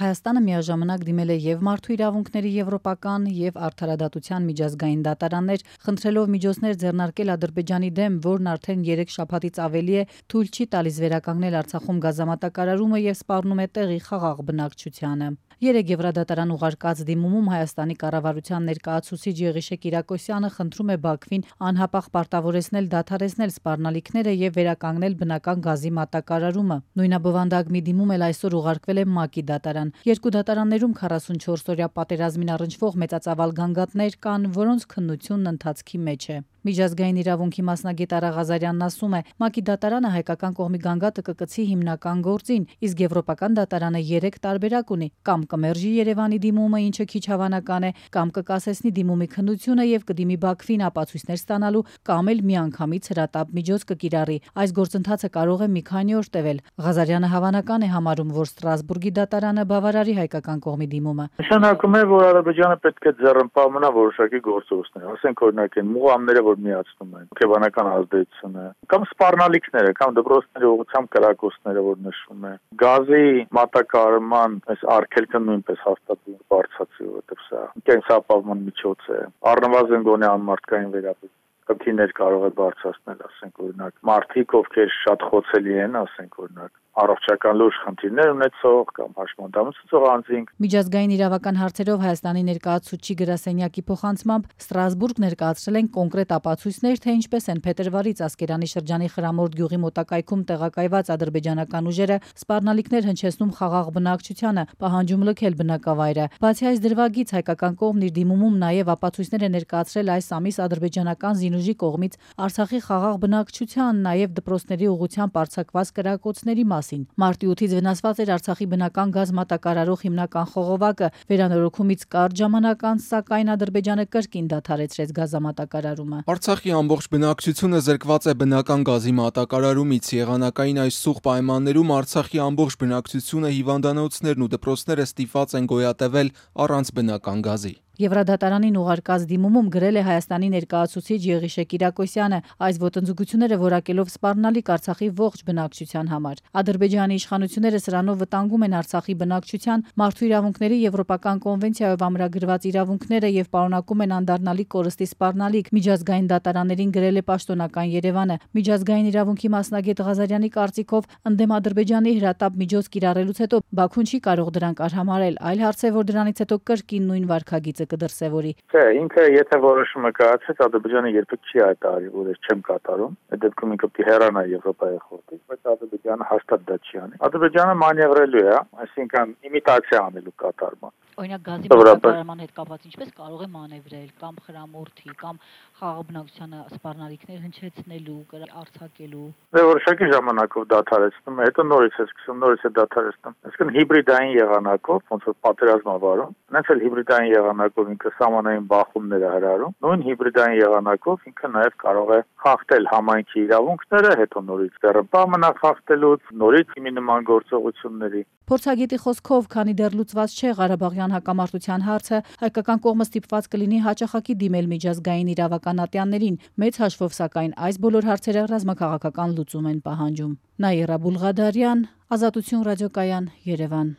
Հայաստանը միաժամանակ դիմել է եւ Մարդու իրավունքների եվրոպական եւ Արդարադատության միջազգային դատարաններ, խնդրելով միջոցներ ձեռնարկել Ադրբեջանի դեմ, որն արդեն 3 շաբաթից ավելի է թույլ չի տալիս վերականգնել Արցախում գազամատակարարումը եւ սպառնում է տեղի խաղաղ բնակչությանը։ 3 Եվրադատարան ուղարկած դիմումում Հայաստանի կառավարության ներկայացուցիչ Եղիշե Կիրակոսյանը խնդրում է Բաքվին անհապաղ պարտավորեցնել դադարեցնել սպառնալիքները եւ վերականգնել բնական գազի մատակարարումը։ Նույնաբովանդակ մի դիմում էլ այսօր ուղարկվել է ՄԱԿ-ի դատարան։ Երկու դատարաններում 44-օրյա պատերազմին առնչվող մեծածավալ գանգատներ կան, որոնց քննությունն ընթացքի մեջ է։ Միջազգային իրավունքի մասնագետ Արա Ղազարյանն ասում է, ՄԱԿ-ի դատարանը հայկական կողմի գանգատը կկցի հիմնական գործին, իսկ եվրոպական դատարանը 3 տարբերակ ունի՝ կամ կմերժի Երևանի դիմումը, ինչը քիչ հավանական է, կամ կկասեցնի դիմումի քննությունը եւ կդիմի Բաքվին ապացույցներ ստանալու, կամ էլ միանգամից հրատապ միջոց կկիրառի։ Այս գործընթացը կարող է մի քանի օր տևել։ Ղազարյանը հավանական է համարում, որ Ստրասբուրգի դատարանը բավարարի հայկական կողմի դիմումը։ Նշանակում է, որ Ադրբեջանը պետք է ձեռնպահ մնա որոշակի գործողություններ, ասենք օրինակ այն մուղամները, որ միացնում են, հոգեբանական ազդեցությունը, կամ սպառնալիքները, կամ դպրոցների ուղղությամբ կրակոցները, որ նշվում է։ Գազի մատակարարման այս արգելքը նույնպես հաստատվում բարձրացի, որովհետև սա կենսապահովման միջոց է։ Առնվազն գոնե անմարդկային վերաբերյալ խնդիրներ կարող է բարձրացնել, ասենք օրինակ, մարդիկ, ովքեր շատ խոցելի են, ասենք օրինակ, առողջական լուրջ խնդիրներ ունեցող կամ հաշմանդամություն ծծող անձինք։ Միջազգային իրավական հարցերով Հայաստանի ներկայացուցչի գրասենյակի փոխանցմամբ Ստրասբուրգ ներկայացրել են կոնկրետ ապացույցներ, թե ինչպես են փետրվարից Ասկերանի շրջանի Խրամորդ գյուղի մոտակայքում տեղակայված ադրբեջանական ուժերը սպառնալիքներ հնչեցնում խաղաղ բնակչությանը, պահանջում լքել բնակավայրը։ Բացի այս դրվագից հայկական կողմն իր դիմումում նաև ապացույցներ է ներկայացրել այս ամիս ադրբեջանական զինուժի կողմից Արցախի խաղաղ բնակչության, նաև դպրոցների ուղղությամբ արձակված կրակոցների մասին։ Մարտի 8-ից վնասված էր Արցախի բնական գազ մատակարարող հիմնական խողովակը, վերանորոգումից կարճ ժամանակ անց, սակայն Ադրբեջանը կրկին դադարեցրեց գազամատակարարումը։ Արցախի ամբողջ բնակչությունը զրկված է բնական գազի մատակարարումից։ Եղանակային այս սուղ պայմաններում Արցախի ամբողջ բնակչությունը, հիվանդանոցներն ու դպրոցները ստիպված են գոյատևել առանց բնական գազի։ Եվրադատարանին ուղարկած դիմումում գրել է Հայաստանի ներկայացուցիչ Եղիշե Կիրակոսյանը, այս ոտնձգությունները որակելով սպառնալիք Արցախի ողջ բնակչության համար։ Ադրբեջանի իշխանությունները սրանով վտանգում են Արցախի բնակչության մարդու իրավունքների եվրոպական կոնվենցիայով ամրագրված իրավունքները եւ պարունակում են անդառնալի կորստի սպառնալիք։ Միջազգային դատարաններին գրել է պաշտոնական Երևանը։ Միջազգային իրավունքի մասնագետ Ղազարյանի կարծիքով, ընդդեմ Ադրբեջանի հրատապ միջոց կիրառելուց հետո Բաքուն չի կարող դրանք արհամարել, այլ հարց է, որ դրանից հետո կրկին նույն վարքագիծը կդրսևորի։ Չէ, ինքը եթե որոշումը կայացեց, Ադրբեջանը երբեք չի հայտարարի, որ ես չեմ կատարում։ Այդ դեպքում ինքը պիտի հեռանա Եվրոպայի խորհրդից, բայց Ադրբեջանը հաստատ դա չի անի։ Ադրբեջանը մանևրելու է, այսինքն իմիտացիա անելու կատարման։ Օրինակ գազի մատակարարման հետ կապված ինչպես կարող է մանևրել կամ խրամորդի կամ խաղաղ բնակչությանը սպառնալիքներ հնչեցնելու, արձակելու։ Դե որոշակի ժամանակով դադարեցնում է, հետո նորից է սկսում, նորից է դադարեցնում։ Այսինքն հիբրիդային եղանակով, ոնց որ պատերազմը վարում, հենց էլ հիբրիդային եղանակով ինքը սահմանային բախումներ է հրահրում, նույն հիբրիդային եղանակով ինքը նաև կարող է խախտել համայնքի իրավունքները, հետո նորից ձեռնպահ մնա խախտելուց, նորից իմի նման գործողությունների։ Փորձագետի խոսքով, քանի դեռ լուծված չէ Ղարաբաղյան հակամարտության հարցը, հայկական կողմը ստիպված կլինի հաճախակի դիմել միջազգային իրավական ատյաններին, մեծ հաշվով սակայն այս բոլոր հարցերը ռազմաքաղաքական լուծում են պահանջում։ Նաիրա Բուլղադարյան, Ազատություն ռադիոկայան, Երևան։